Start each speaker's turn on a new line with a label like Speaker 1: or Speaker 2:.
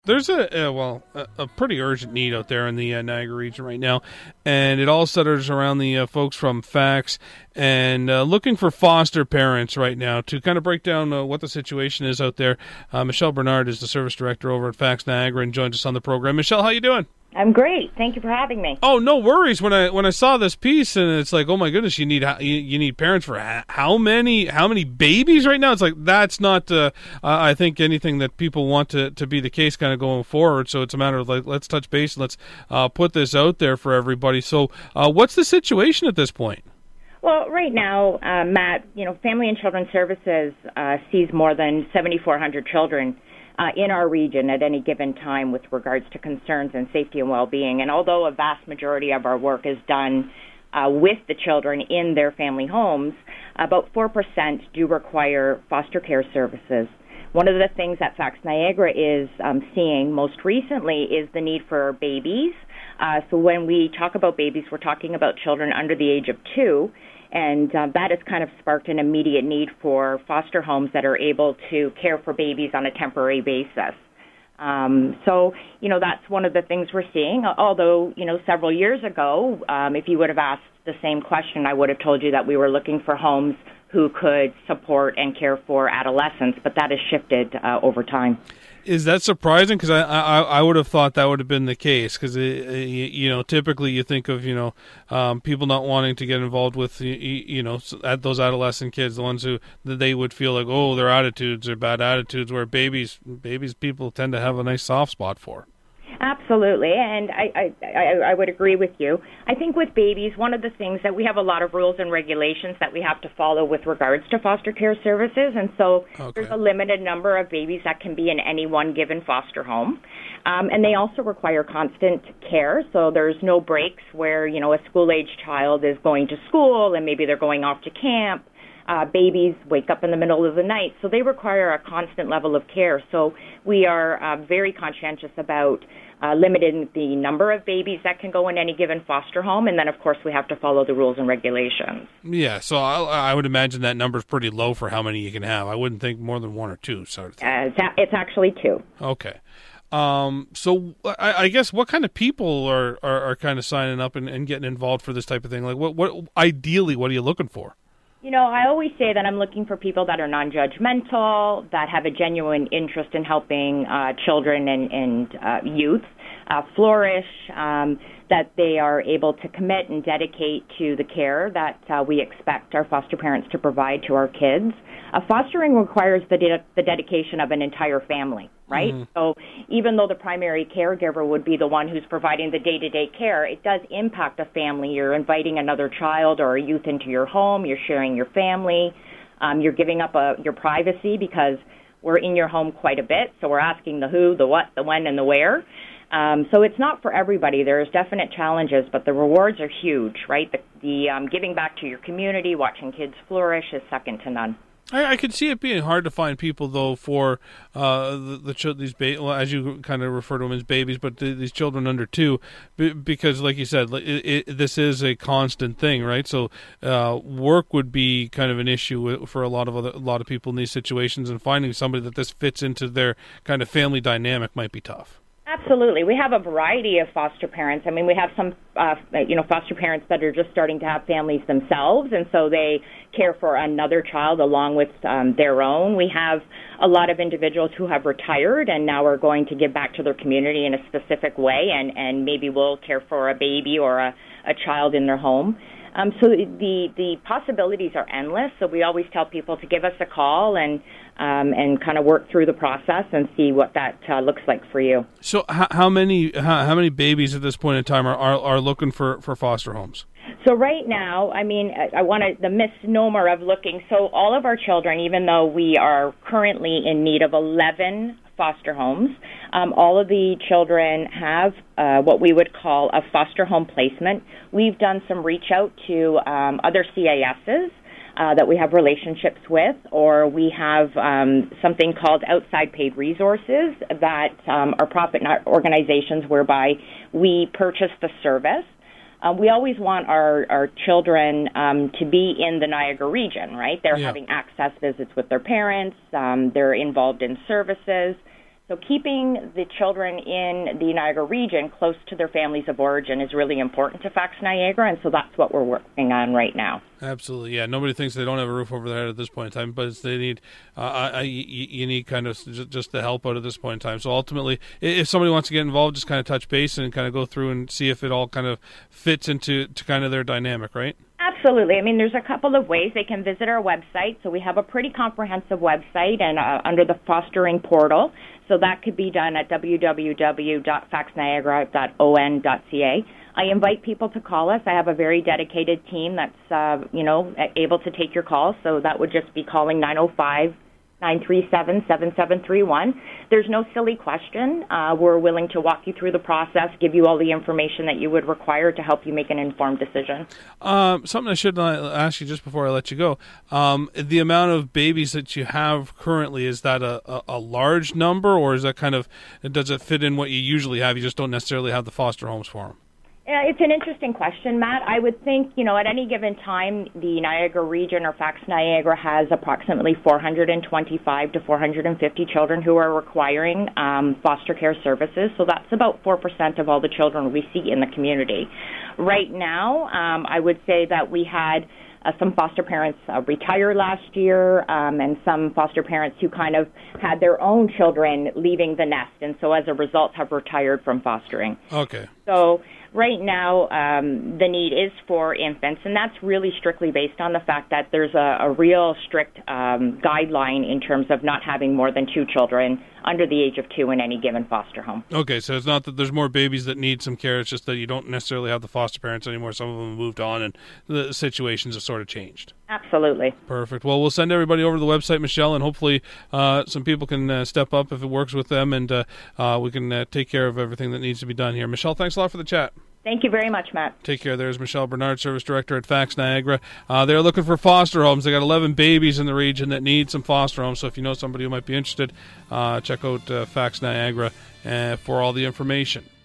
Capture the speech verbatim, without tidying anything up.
Speaker 1: There's a, a well, a, a pretty urgent need out there in the uh, Niagara region right now, and it all centers around the uh, folks from FACTS and uh, looking for foster parents right now. To kind of break down uh, what the situation is out there, uh, Michelle Bernard is the service director over at FACTS Niagara and joins us on the program. Michelle, how you doing?
Speaker 2: I'm great. Thank you for having me.
Speaker 1: Oh, no worries. When I when I saw this piece, and it's like, oh my goodness, you need you, you need parents for how many how many babies right now? It's like that's not uh, I think anything that people want to, to be the case kind of going forward. So it's a matter of like let's touch base and let's uh, put this out there for everybody. So uh, what's the situation at this point?
Speaker 2: Well, right now, uh, Matt, you know, Family and Children's Services uh, sees more than seventy-four hundred children Uh, in our region at any given time with regards to concerns and safety and well-being. And although a vast majority of our work is done uh, with the children in their family homes, about four percent do require foster care services. One of the things that FACTS Niagara is um, seeing most recently is the need for babies. Uh, so when we talk about babies, we're talking about children under the age of two. And uh, that has kind of sparked an immediate need for foster homes that are able to care for babies on a temporary basis. Um, so, you know, that's one of the things we're seeing. Although, you know, several years ago, um, if you would have asked the same question, I would have told you that we were looking for homes who could support and care for adolescents, but that has shifted uh, over time.
Speaker 1: Is that surprising? Because I, I I would have thought that would have been the case. Because you know, typically you think of you know um, people not wanting to get involved with you, you know at those adolescent kids, the ones who they would feel like oh their attitudes are bad attitudes. Where babies babies people tend to have a nice soft spot for.
Speaker 2: Absolutely, and I, I, I, I would agree with you. I think with babies, one of the things that we have a lot of rules and regulations that we have to follow with regards to foster care services, and so okay. There's a limited number of babies that can be in any one given foster home, um, and they also require constant care, so there's no breaks where, you know, a school-age child is going to school and maybe they're going off to camp. Uh, babies wake up in the middle of the night, so they require a constant level of care. So we are uh, very conscientious about uh, limiting the number of babies that can go in any given foster home, and then, of course, we have to follow the rules and regulations.
Speaker 1: Yeah, so I, I would imagine that number is pretty low for how many you can have. I wouldn't think more than one or two. Sort of thing.
Speaker 2: Uh, it's, a- it's actually two.
Speaker 1: Okay. Um, so I, I guess what kind of people are, are, are kind of signing up and, and getting involved for this type of thing? Like, what, what ideally, what are you looking for?
Speaker 2: You know, I always say that I'm looking for people that are non-judgmental, that have a genuine interest in helping uh, children and, and uh, youth uh, flourish, um, that they are able to commit and dedicate to the care that uh, we expect our foster parents to provide to our kids. Uh, fostering requires the, de- the dedication of an entire family, right? Mm-hmm. So even though the primary caregiver would be the one who's providing the day-to-day care, it does impact a family. You're inviting another child or a youth into your home. You're sharing your family. Um, you're giving up a, your privacy because we're in your home quite a bit. So we're asking the who, the what, the when, and the where. Um, so it's not for everybody. There's definite challenges, but the rewards are huge, right? The, the um, giving back to your community, watching kids flourish is second to none.
Speaker 1: I, I could see it being hard to find people, though, for uh, the, the ch- these ba- well, as you kind of refer to them as babies, but the, these children under two, b- because, like you said, it, it, this is a constant thing, right? So uh, work would be kind of an issue for a lot of other, a lot of people in these situations, and finding somebody that this fits into their kind of family dynamic might be tough.
Speaker 2: Absolutely. We have a variety of foster parents. I mean, we have some, uh, you know, foster parents that are just starting to have families themselves, and so they care for another child along with um, their own. We have a lot of individuals who have retired and now are going to give back to their community in a specific way, and, and maybe will care for a baby or a, a child in their home. Um, so the the possibilities are endless. So we always tell people to give us a call and um, and kind of work through the process and see what that uh, looks like for you.
Speaker 1: So how, how many how, how many babies at this point in time are are, are looking for, for foster homes?
Speaker 2: So right now, I mean, I, I want to, the misnomer of looking, so all of our children, even though we are currently in need of eleven foster homes, um, all of the children have uh, what we would call a foster home placement. We've done some reach out to um, other C A Ss uh, that we have relationships with, or we have um, something called outside paid resources that um, are profit organizations whereby we purchase the service. Um, we always want our, our children um, to be in the Niagara region, right? They're yeah. having access visits with their parents. Um, they're involved in services. So keeping the children in the Niagara region close to their families of origin is really important to Fax Niagara, and so that's what we're working on right now.
Speaker 1: Absolutely, yeah. Nobody thinks they don't have a roof over their head at this point in time, but it's, they need uh, I, you need kind of just the help out at this point in time. So ultimately, if somebody wants to get involved, just kind of touch base and kind of go through and see if it all kind of fits into to kind of their dynamic, right?
Speaker 2: Absolutely. I mean, there's a couple of ways they can visit our website. So we have a pretty comprehensive website and uh, under the fostering portal. So that could be done at w w w dot fax niagara dot o n dot c a. I invite people to call us. I have a very dedicated team that's, uh, you know, able to take your calls. So that would just be calling nine oh five, nine three seven, seven seven three one. There's no silly question. Uh, we're willing to walk you through the process, give you all the information that you would require to help you make an informed decision.
Speaker 1: Um, something I should ask you just before I let you go. Um, the amount of babies that you have currently, is that a, a, a large number, or is that kind of, does it fit in what you usually have? You just don't necessarily have the foster homes for them?
Speaker 2: Yeah, it's an interesting question, Matt. I would think, you know, at any given time, the Niagara region or Fax Niagara has approximately four hundred twenty-five to four hundred fifty children who are requiring um, foster care services. So that's about four percent of all the children we see in the community. Right now, um, I would say that we had Uh, some foster parents uh, retire last year, um, and some foster parents who kind of had their own children leaving the nest, and so as a result have retired from fostering.
Speaker 1: Okay.
Speaker 2: So right now, um, the need is for infants, and that's really strictly based on the fact that there's a, a real strict um, guideline in terms of not having more than two children under the age of two in any given foster home.
Speaker 1: Okay, so it's not that there's more babies that need some care, it's just that you don't necessarily have the foster parents anymore. Some of them have moved on, and the situations have sort of changed.
Speaker 2: Absolutely.
Speaker 1: Perfect. Well, we'll send everybody over to the website, Michelle, and hopefully uh, some people can uh, step up if it works with them, and uh, uh, we can uh, take care of everything that needs to be done here. Michelle, thanks a lot for the chat.
Speaker 2: Thank you very much, Matt.
Speaker 1: Take care. There's Michelle Bernard, Service Director at Fax Niagara. Uh, they're looking for foster homes. They got eleven babies in the region that need some foster homes. So if you know somebody who might be interested, uh, check out uh, Fax Niagara uh, for all the information.